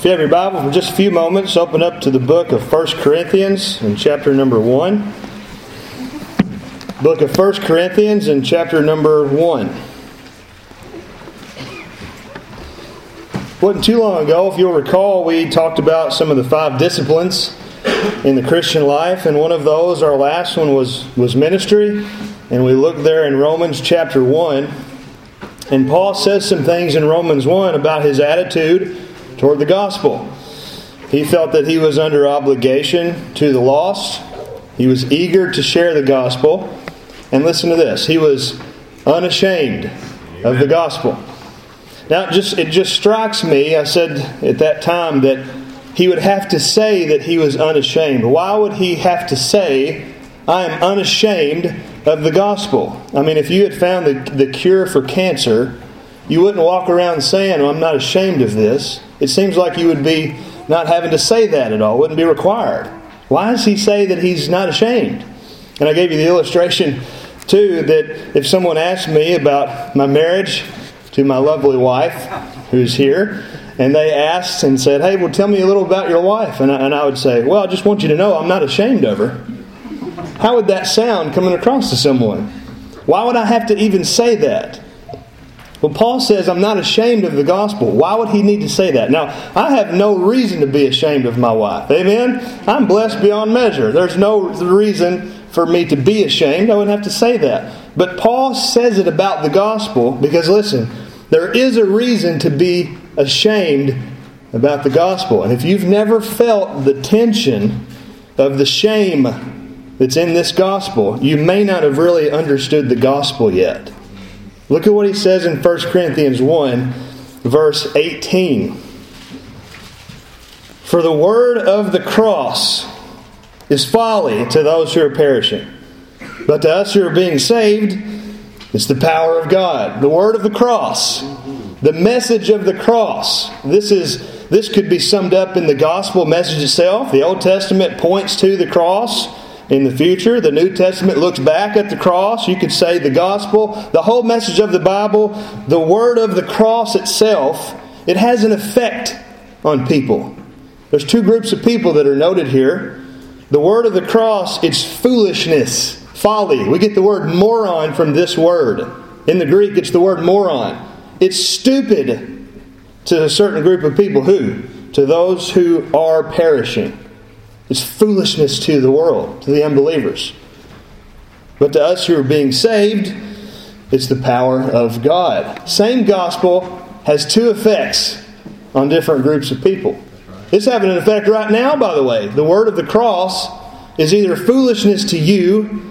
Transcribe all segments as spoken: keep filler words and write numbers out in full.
If you have your Bible for just a few moments, open up to the book of First Corinthians in chapter number one. Book of First Corinthians in chapter number one. Wasn't too long ago, if you'll recall, we talked about some of the five disciplines in the Christian life, and one of those, our last one, was, was ministry. And we looked there in Romans chapter one. And Paul says some things in Romans one about his attitude toward the gospel. He felt that he was under obligation to the lost. He was eager to share the gospel. And listen to this. He was unashamed of the gospel. Now, it just, it just strikes me, I said at that time, that he would have to say that he was unashamed. Why would he have to say, I am unashamed of the gospel? I mean, if you had found the, the cure for cancer, you wouldn't walk around saying, well, I'm not ashamed of this. It seems like you would be not having to say that at all. It wouldn't be required. Why does he say that he's not ashamed? And I gave you the illustration, too, that if someone asked me about my marriage to my lovely wife, who's here, and they asked and said, hey, well, tell me a little about your wife. And I, and I would say, well, I just want you to know I'm not ashamed of her. How would that sound coming across to someone? Why would I have to even say that? Well, Paul says I'm not ashamed of the gospel. Why would he need to say that? Now, I have no reason to be ashamed of my wife. Amen? I'm blessed beyond measure. There's no reason for me to be ashamed. I wouldn't have to say that. But Paul says it about the gospel because, listen, there is a reason to be ashamed about the gospel. And if you've never felt the tension of the shame that's in this gospel, you may not have really understood the gospel yet. Look at what he says in First Corinthians one, verse eighteen. For the word of the cross is folly to those who are perishing, but to us who are being saved, it's the power of God. The word of the cross, the message of the cross. This is this could be summed up in the gospel message itself. The Old Testament points to the cross. In the future, the New Testament looks back at the cross. You could say the gospel, the whole message of the Bible, the word of the cross itself, it has an effect on people. There's two groups of people that are noted here. The word of the cross, it's foolishness, folly. We get the word moron from this word. In the Greek, it's the word moron. It's stupid to a certain group of people. Who? To those who are perishing. It's foolishness to the world, to the unbelievers. But to us who are being saved, it's the power of God. Same gospel has two effects on different groups of people. It's having an effect right now, by the way. The word of the cross is either foolishness to you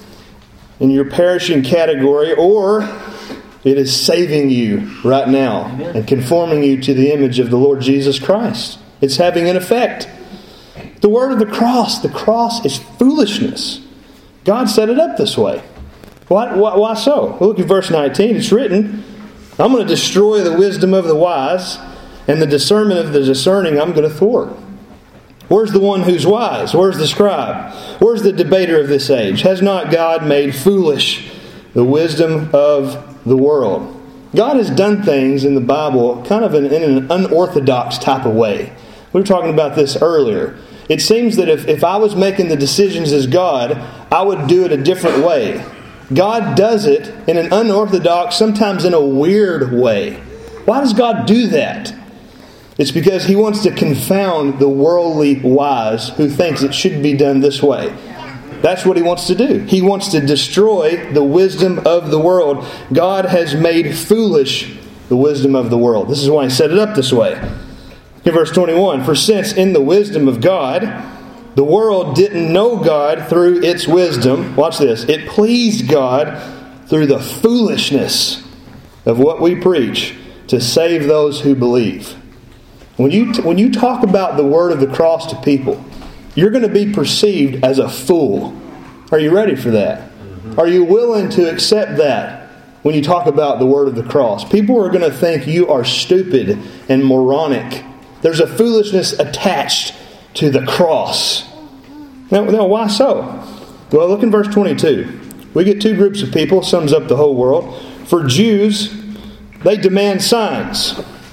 in your perishing category, or it is saving you right now and conforming you to the image of the Lord Jesus Christ. It's having an effect. The word of the cross, the cross is foolishness. God set it up this way. Why, why, why so? Well, look at verse nineteen. It's written, I'm going to destroy the wisdom of the wise, and the discernment of the discerning I'm going to thwart. Where's the one who's wise? Where's the scribe? Where's the debater of this age? Has not God made foolish the wisdom of the world? God has done things in the Bible kind of in, in an unorthodox type of way. We were talking about this earlier. It seems that if, if I was making the decisions as God, I would do it a different way. God does it in an unorthodox, sometimes in a weird way. Why does God do that? It's because He wants to confound the worldly wise who thinks it should be done this way. That's what He wants to do. He wants to destroy the wisdom of the world. God has made foolish the wisdom of the world. This is why He set it up this way. In verse twenty-one, for since in the wisdom of God, the world didn't know God through its wisdom. Watch this. It pleased God through the foolishness of what we preach to save those who believe. When you, when you talk about the word of the cross to people, you're going to be perceived as a fool. Are you ready for that? Are you willing to accept that when you talk about the word of the cross? People are going to think you are stupid and moronic. There's a foolishness attached to the cross. Now, now, why so? Well, look in verse twenty-two. We get two groups of people, sums up the whole world. For Jews, they demand signs.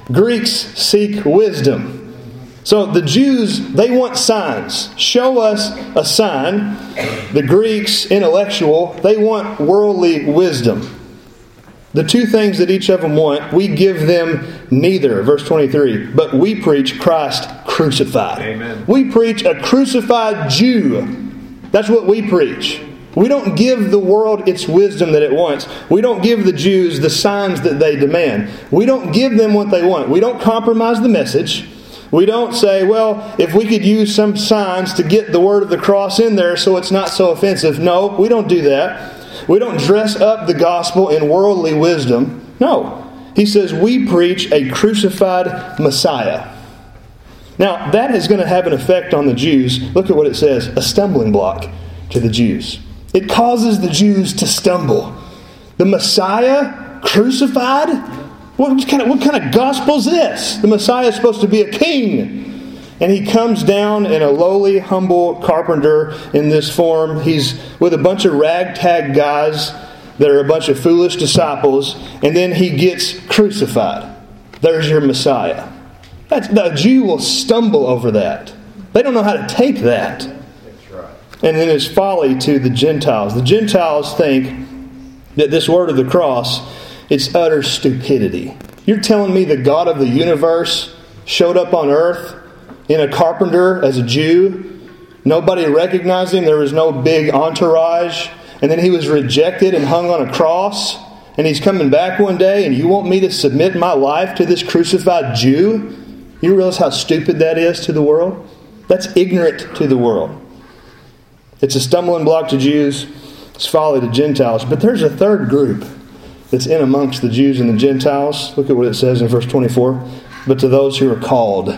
Greeks seek wisdom. So the Jews, they want signs. Show us a sign. The Greeks, intellectual, they want worldly wisdom. The two things that each of them want, we give them neither. Verse twenty-three. But we preach Christ crucified. Amen. We preach a crucified Jew. That's what we preach. We don't give the world its wisdom that it wants. We don't give the Jews the signs that they demand. We don't give them what they want. We don't compromise the message. We don't say, well, if we could use some signs to get the word of the cross in there so it's not so offensive. No, we don't do that. We don't dress up the gospel in worldly wisdom. No. He says we preach a crucified Messiah. Now, that is going to have an effect on the Jews. Look at what it says. A stumbling block to the Jews. It causes the Jews to stumble. The Messiah crucified? What kind of, what kind of gospel is this? The Messiah is supposed to be a king. And he comes down in a lowly, humble carpenter in this form. He's with a bunch of ragtag guys that are a bunch of foolish disciples. And then he gets crucified. There's your Messiah. That's, the Jew will stumble over that. They don't know how to take that. That's right. And then it's folly to the Gentiles. The Gentiles think that this word of the cross, it's utter stupidity. You're telling me the God of the universe showed up on earth in a carpenter as a Jew? Nobody recognized him. There was no big entourage. And then he was rejected and hung on a cross. And he's coming back one day and you want me to submit my life to this crucified Jew? You realize how stupid that is to the world? That's ignorant to the world. It's a stumbling block to Jews. It's folly to Gentiles. But there's a third group that's in amongst the Jews and the Gentiles. Look at what it says in verse twenty-four. But to those who are called,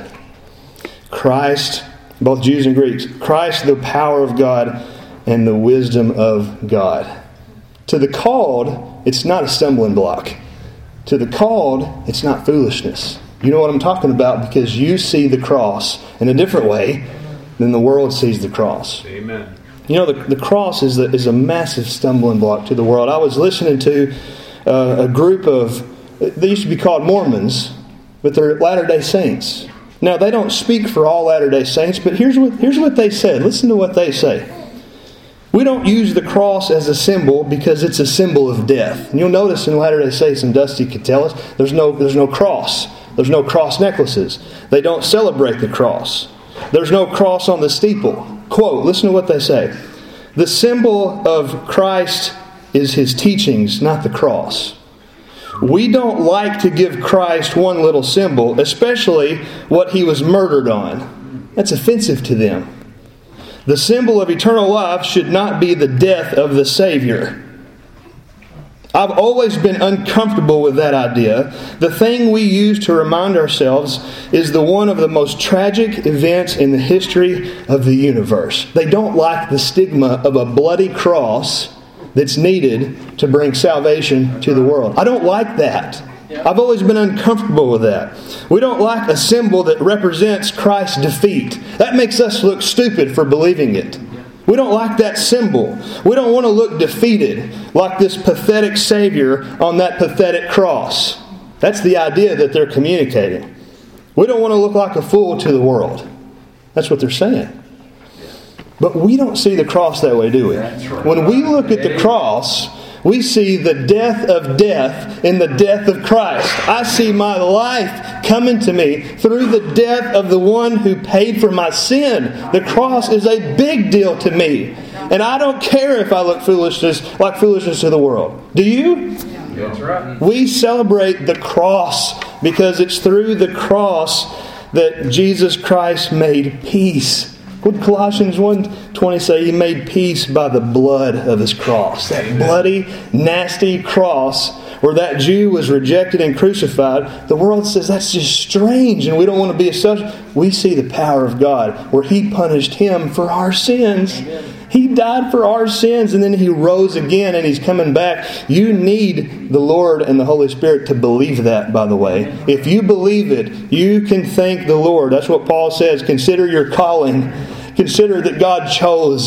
Christ, both Jews and Greeks, Christ the power of God and the wisdom of God. To the called, it's not a stumbling block. To the called, it's not foolishness. You know what I'm talking about because you see the cross in a different way than the world sees the cross. Amen. You know, the, the cross is, the, is a massive stumbling block to the world. I was listening to uh, a group of, they used to be called Mormons, but they're Latter-day Saints. Now, they don't speak for all Latter-day Saints, but here's what, here's what they said. Listen to what they say. We don't use the cross as a symbol because it's a symbol of death. And you'll notice in Latter-day Saints, and Dusty could tell us, there's no, there's no cross. There's no cross necklaces. They don't celebrate the cross. There's no cross on the steeple. Quote, listen to what they say. The symbol of Christ is his teachings, not the cross. We don't like to give Christ one little symbol, especially what he was murdered on. That's offensive to them. The symbol of eternal life should not be the death of the Savior. I've always been uncomfortable with that idea. The thing we use to remind ourselves is the one of the most tragic events in the history of the universe. They don't like the stigma of a bloody cross that's needed to bring salvation to the world. I don't like that. I've always been uncomfortable with that. We don't like a symbol that represents Christ's defeat. That makes us look stupid for believing it. We don't like that symbol. We don't want to look defeated like this pathetic Savior on that pathetic cross. That's the idea that they're communicating. We don't want to look like a fool to the world. That's what they're saying. But we don't see the cross that way, do we? When we look at the cross, we see the death of death in the death of Christ. I see my life coming to me through the death of the one who paid for my sin. The cross is a big deal to me. And I don't care if I look foolishness like foolishness to the world. Do you? That's right. We celebrate the cross because it's through the cross that Jesus Christ made peace. What did Colossians one twenty say? He made peace by the blood of his cross. That bloody, nasty cross where that Jew was rejected and crucified. The world says that's just strange and we don't want to be associated. We see the power of God where he punished him for our sins. He died for our sins and then he rose again and he's coming back. You need the Lord and the Holy Spirit to believe that, by the way. If you believe it, you can thank the Lord. That's what Paul says. Consider your calling. Consider that God chose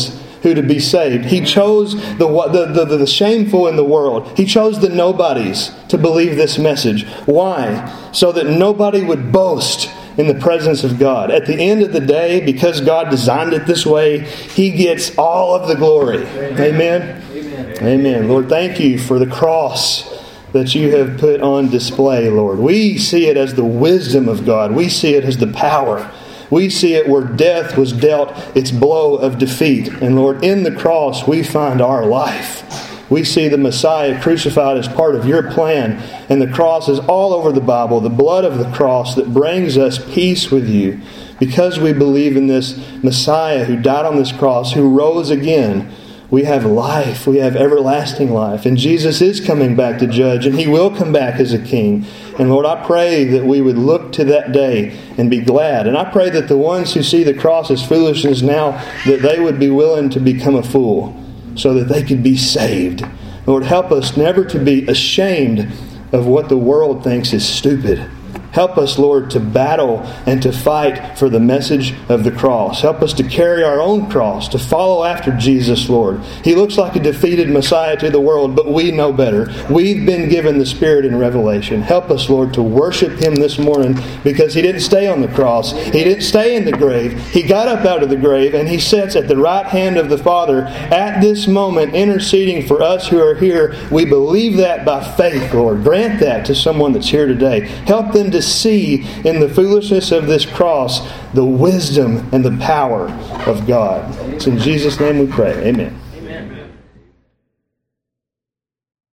who to be saved. He chose the, the, the, the shameful in the world. He chose the nobodies to believe this message. Why? So that nobody would boast in the presence of God. At the end of the day, because God designed it this way, He gets all of the glory. Amen? Amen. Amen. Lord, thank You for the cross that You have put on display, Lord. We see it as the wisdom of God. We see it as the power. We see it where death was dealt its blow of defeat. And Lord, in the cross we find our life. We see the Messiah crucified as part of Your plan. And the cross is all over the Bible. The blood of the cross that brings us peace with You. Because we believe in this Messiah who died on this cross, who rose again, we have life. We have everlasting life. And Jesus is coming back to judge. And He will come back as a king. And Lord, I pray that we would look to that day and be glad. And I pray that the ones who see the cross as foolishness now, that they would be willing to become a fool so that they could be saved. Lord, help us never to be ashamed of what the world thinks is stupid. Help us, Lord, to battle and to fight for the message of the cross. Help us to carry our own cross, to follow after Jesus, Lord. He looks like a defeated Messiah to the world, but we know better. We've been given the Spirit in Revelation. Help us, Lord, to worship Him this morning, because He didn't stay on the cross. He didn't stay in the grave. He got up out of the grave, and He sits at the right hand of the Father at this moment, interceding for us who are here. We believe that by faith, Lord. Grant that to someone that's here today. Help them to see in the foolishness of this cross the wisdom and the power of God. It's in Jesus' name we pray. Amen.